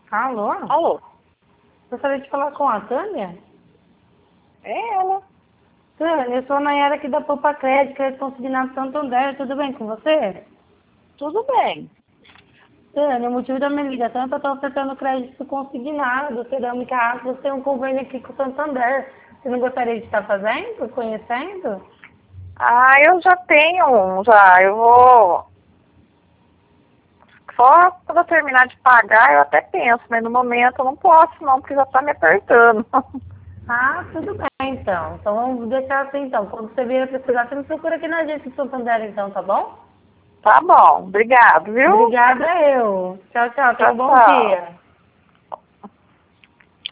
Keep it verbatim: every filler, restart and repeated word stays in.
Alô? Alô? Gostaria de falar com a Tânia? É ela. Tânia, eu sou a Nayara aqui da Poupa Crédito, Crédito Consignado Santander. Tudo bem com você? Tudo bem. Tânia, o motivo da minha ligação é que eu estou ofertando crédito consignado, cerâmica aço. Você tem um convênio aqui com o Santander. Você não gostaria de estar fazendo, conhecendo? Ah, eu já tenho um, já. Eu vou... Só quando eu terminar de pagar, eu até penso, mas no momento eu não posso não, porque já tá me apertando. Ah, tudo bem então. Então vamos deixar assim então. Quando você vier precisar, você me procura aqui na agência de Santander então, tá bom? Tá bom, obrigado, viu? Obrigada eu. Tchau, tchau. Tenha Tchau, um bom tchau. dia.